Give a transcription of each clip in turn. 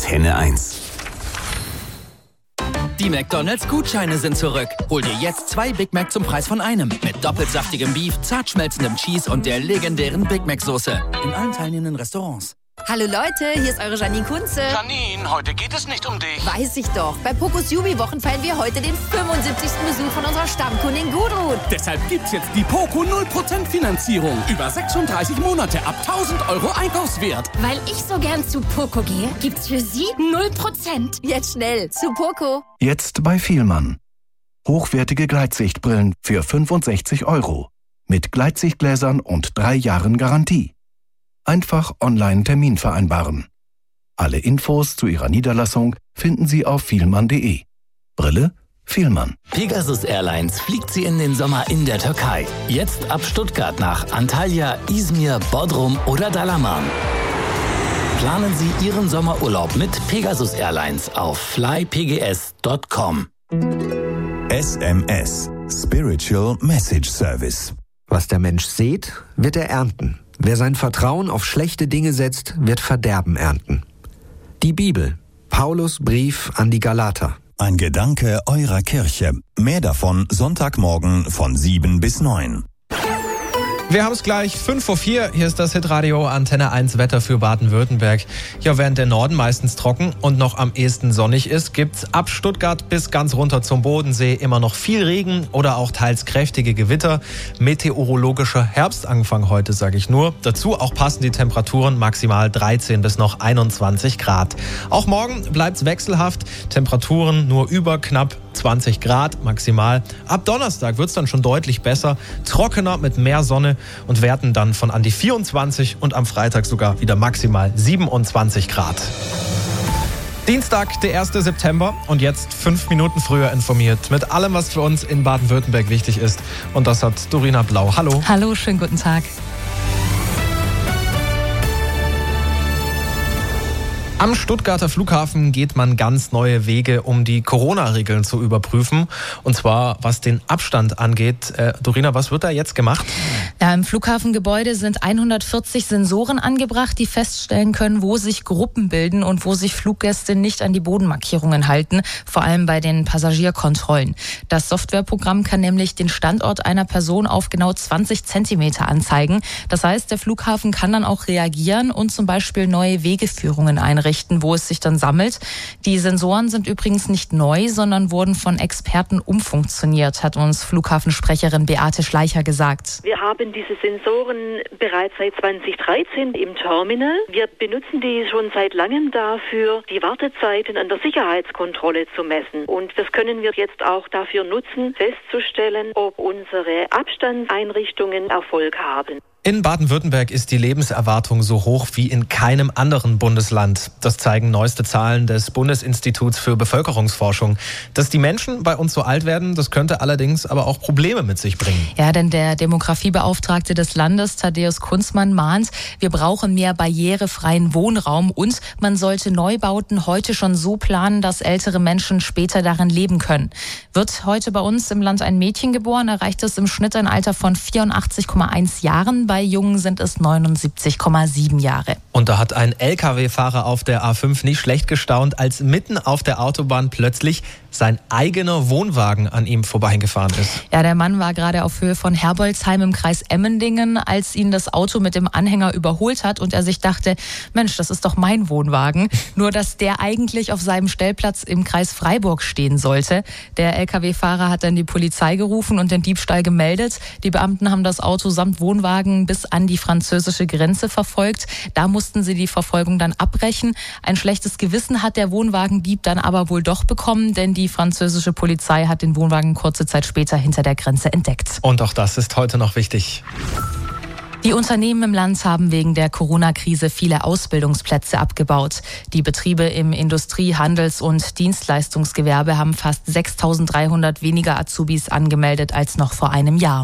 Antenne 1. Die McDonald's-Gutscheine sind zurück. Hol dir jetzt 2 Big Mac zum Preis von einem. Mit doppelt saftigem Beef, zart schmelzendem Cheese und der legendären Big Mac-Soße. In allen teilnehmenden Restaurants. Hallo Leute, hier ist eure Janine Kunze. Janine, heute geht es nicht um dich. Weiß ich doch. Bei Pokos Jubi-Wochen feiern wir heute den 75. Besuch von unserer Stammkundin Gudrun. Deshalb gibt's jetzt die Poco 0% Finanzierung. Über 36 Monate ab 1.000 € Einkaufswert. Weil ich so gern zu Poco gehe, gibt's für Sie 0%. Jetzt schnell zu Poco. Jetzt bei Vielmann. Hochwertige Gleitsichtbrillen für 65 €. Mit Gleitsichtgläsern und 3 Jahren Garantie. Einfach online Termin vereinbaren. Alle Infos zu Ihrer Niederlassung finden Sie auf vielmann.de. Brille Vielmann. Pegasus Airlines fliegt Sie in den Sommer in der Türkei. Jetzt ab Stuttgart nach Antalya, Izmir, Bodrum oder Dalaman. Planen Sie Ihren Sommerurlaub mit Pegasus Airlines auf flypgs.com. SMS. Spiritual Message Service. Was der Mensch sät, wird er ernten. Wer sein Vertrauen auf schlechte Dinge setzt, wird Verderben ernten. Die Bibel. Paulus Brief an die Galater. Ein Gedanke eurer Kirche. Mehr davon Sonntagmorgen von 7 bis 9. Wir haben es gleich 5:04 Uhr. Hier ist das Hitradio Antenne 1 Wetter für Baden-Württemberg. Ja, während der Norden meistens trocken und noch am ehesten sonnig ist, gibt's ab Stuttgart bis ganz runter zum Bodensee immer noch viel Regen oder auch teils kräftige Gewitter. Meteorologischer Herbstanfang heute, sage ich nur. Dazu auch passen die Temperaturen maximal 13 bis noch 21 Grad. Auch morgen bleibt's wechselhaft. Temperaturen nur über knapp 20 Grad maximal. Ab Donnerstag wird's dann schon deutlich besser. Trockener mit mehr Sonne und Werten dann von an die 24 und am Freitag sogar wieder maximal 27 Grad. Dienstag, der 1. September und jetzt 5 Minuten früher informiert mit allem, was für uns in Baden-Württemberg wichtig ist. Und das hat Dorina Blau. Hallo. Hallo, schönen guten Tag. Am Stuttgarter Flughafen geht man ganz neue Wege, um die Corona-Regeln zu überprüfen. Und zwar, was den Abstand angeht. Dorina, was wird da jetzt gemacht? Ja, im Flughafengebäude sind 140 Sensoren angebracht, die feststellen können, wo sich Gruppen bilden und wo sich Fluggäste nicht an die Bodenmarkierungen halten, vor allem bei den Passagierkontrollen. Das Softwareprogramm kann nämlich den Standort einer Person auf genau 20 Zentimeter anzeigen. Das heißt, der Flughafen kann dann auch reagieren und zum Beispiel neue Wegeführungen einrichten, wo es sich dann sammelt. Die Sensoren sind übrigens nicht neu, sondern wurden von Experten umfunktioniert, hat uns Flughafensprecherin Beate Schleicher gesagt. Wir haben diese Sensoren bereits seit 2013 im Terminal. Wir benutzen die schon seit langem dafür, die Wartezeiten an der Sicherheitskontrolle zu messen. Und das können wir jetzt auch dafür nutzen, festzustellen, ob unsere Abstandseinrichtungen Erfolg haben. In Baden-Württemberg ist die Lebenserwartung so hoch wie in keinem anderen Bundesland. Das zeigen neueste Zahlen des Bundesinstituts für Bevölkerungsforschung. Dass die Menschen bei uns so alt werden, das könnte allerdings aber auch Probleme mit sich bringen. Ja, denn der Demografiebeauftragte des Landes, Thaddeus Kunzmann, mahnt, wir brauchen mehr barrierefreien Wohnraum und man sollte Neubauten heute schon so planen, dass ältere Menschen später darin leben können. Wird heute bei uns im Land ein Mädchen geboren, erreicht es im Schnitt ein Alter von 84,1 Jahren. Bei Jungen sind es 79,7 Jahre. Und da hat ein LKW-Fahrer auf der A5 nicht schlecht gestaunt, als mitten auf der Autobahn plötzlich sein eigener Wohnwagen an ihm vorbeigefahren ist. Ja, der Mann war gerade auf Höhe von Herbolzheim im Kreis Emmendingen, als ihn das Auto mit dem Anhänger überholt hat und er sich dachte, Mensch, das ist doch mein Wohnwagen. Nur, dass der eigentlich auf seinem Stellplatz im Kreis Freiburg stehen sollte. Der LKW-Fahrer hat dann die Polizei gerufen und den Diebstahl gemeldet. Die Beamten haben das Auto samt Wohnwagen bis an die französische Grenze verfolgt. Da mussten sie die Verfolgung dann abbrechen. Ein schlechtes Gewissen hat der Wohnwagendieb dann aber wohl doch bekommen, denn die französische Polizei hat den Wohnwagen kurze Zeit später hinter der Grenze entdeckt. Und auch das ist heute noch wichtig. Die Unternehmen im Land haben wegen der Corona-Krise viele Ausbildungsplätze abgebaut. Die Betriebe im Industrie-, Handels- und Dienstleistungsgewerbe haben fast 6.300 weniger Azubis angemeldet als noch vor einem Jahr.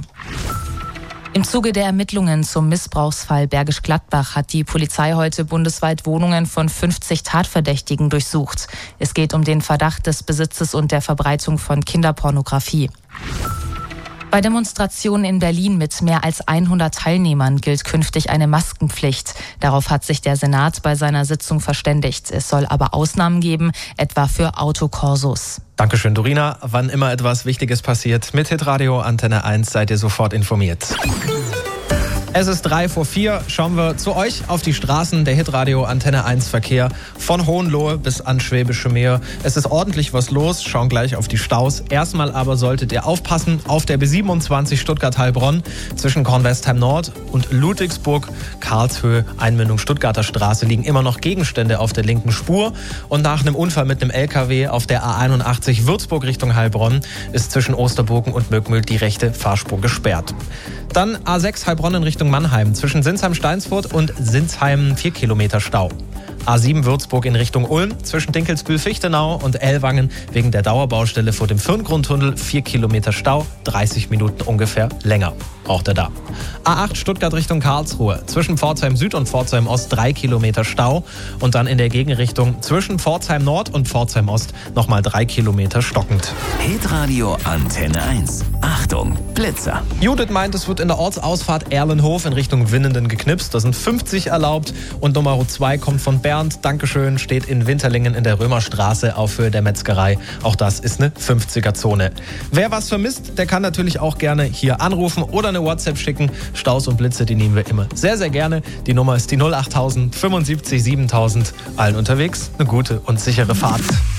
Im Zuge der Ermittlungen zum Missbrauchsfall Bergisch Gladbach hat die Polizei heute bundesweit Wohnungen von 50 Tatverdächtigen durchsucht. Es geht um den Verdacht des Besitzes und der Verbreitung von Kinderpornografie. Bei Demonstrationen in Berlin mit mehr als 100 Teilnehmern gilt künftig eine Maskenpflicht. Darauf hat sich der Senat bei seiner Sitzung verständigt. Es soll aber Ausnahmen geben, etwa für Autokorsos. Dankeschön, Dorina. Wann immer etwas Wichtiges passiert, mit Hitradio Antenne 1 seid ihr sofort informiert. Es ist 3:04. Schauen wir zu euch auf die Straßen. Der Hitradio Antenne 1 Verkehr von Hohenlohe bis ans Schwäbische Meer. Es ist ordentlich was los. Schauen gleich auf die Staus. Erstmal aber solltet ihr aufpassen auf der B27 Stuttgart-Heilbronn zwischen Kornwestheim Nord und Ludwigsburg-Karlshöhe, Einmündung Stuttgarter Straße, liegen immer noch Gegenstände auf der linken Spur. Und nach einem Unfall mit einem LKW auf der A81 Würzburg Richtung Heilbronn ist zwischen Osterburgen und Möckmühl die rechte Fahrspur gesperrt. Dann A6 Heilbronn in Richtung Mannheim. Zwischen Sinsheim-Steinsfurt und Sinsheim 4 Kilometer Stau. A7 Würzburg in Richtung Ulm. Zwischen Dinkelsbühl-Fichtenau und Ellwangen wegen der Dauerbaustelle vor dem Firngrundtunnel 4 Kilometer Stau. 30 Minuten ungefähr länger braucht er da. A8 Stuttgart Richtung Karlsruhe. Zwischen Pforzheim Süd und Pforzheim Ost 3 Kilometer Stau. Und dann in der Gegenrichtung zwischen Pforzheim Nord und Pforzheim Ost nochmal 3 Kilometer stockend. Hitradio Antenne 1. Achtung, Blitzer. Judith meint, es wird in der Ortsausfahrt Erlenhof in Richtung Winnenden geknipst. Da sind 50 erlaubt. Und Nummer 2 kommt von Bernd. Dankeschön, steht in Winterlingen in der Römerstraße auf Höhe der Metzgerei. Auch das ist eine 50er-Zone. Wer was vermisst, der kann natürlich auch gerne hier anrufen oder eine WhatsApp schicken. Staus und Blitze, die nehmen wir immer sehr, sehr gerne. Die Nummer ist die 08000 75 7000. Allen unterwegs eine gute und sichere Fahrt.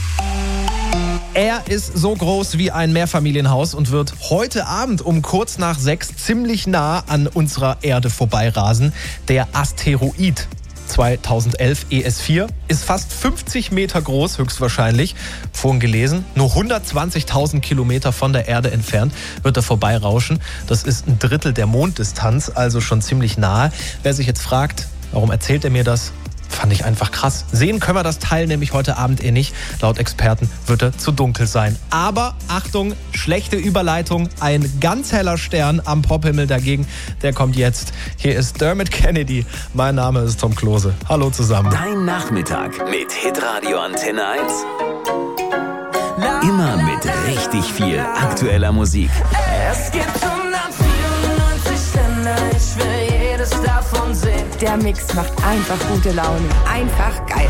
Er ist so groß wie ein Mehrfamilienhaus und wird heute Abend um kurz nach 6 ziemlich nah an unserer Erde vorbeirasen. Der Asteroid 2011 ES4 ist fast 50 Meter groß, höchstwahrscheinlich. Vorhin gelesen, nur 120.000 Kilometer von der Erde entfernt wird er vorbeirauschen. Das ist ein Drittel der Monddistanz, also schon ziemlich nahe. Wer sich jetzt fragt, warum erzählt er mir das? Fand ich einfach krass. Sehen können wir das Teil nämlich heute Abend nicht. Laut Experten wird er zu dunkel sein. Aber Achtung, schlechte Überleitung. Ein ganz heller Stern am Pophimmel dagegen, der kommt jetzt. Hier ist Dermot Kennedy. Mein Name ist Tom Klose. Hallo zusammen. Dein Nachmittag mit Hitradio Antenne 1. Immer mit richtig viel aktueller Musik. Es gibt 194 Länder, ich will jedes davon sehen. Der Mix macht einfach gute Laune. Einfach geil.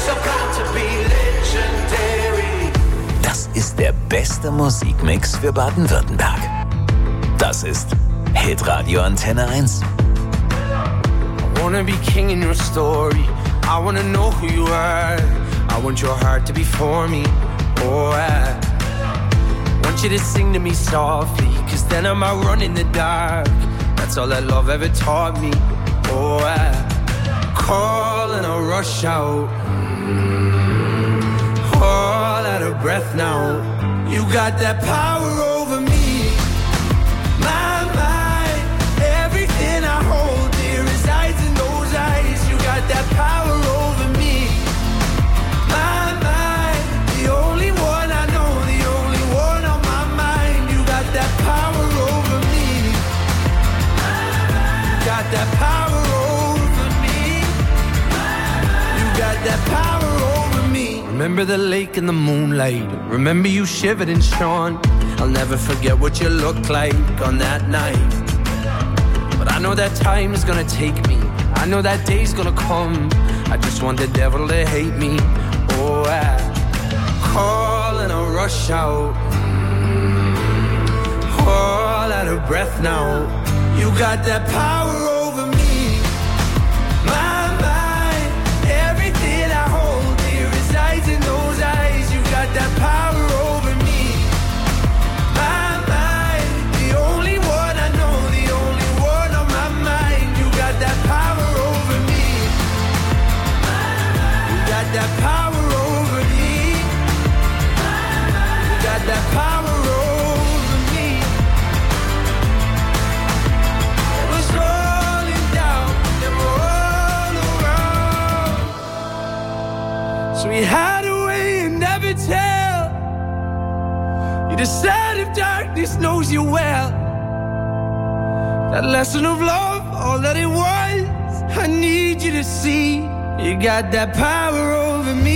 Das ist der beste Musikmix für Baden-Württemberg. Das ist Hitradio Antenne 1. I wanna be king in your story. I wanna know who you are. I want your heart to be for me. Oh, I want you to sing to me softly, 'cause then I might run in the dark. That's all that love ever taught me. Oh, I call and I rush out. All out of breath now. You got that power over me. My mind, everything I hold dear resides in those eyes. You got that power over me. My mind, the only one I know, the only one on my mind. You got that power over me. You got that power over me. You got that power over me. Remember the lake and the moonlight. Remember you shivered and shone. I'll never forget what you looked like on that night. But I know that time is gonna take me. I know that day's gonna come. I just want the devil to hate me. Oh, I call and I rush out. All out of breath now. You got that power over me. My mind, everything I hold dear resides in those eyes. You got that power over me. My mind, the only one I know, the only one on my mind. You got that power over me. You got that power over me. You got that power over me. It was rolling down and all around. So we hide away and never tell. You decide if darkness knows you well. That lesson of love, all that it was, I need you to see. You got that power over me.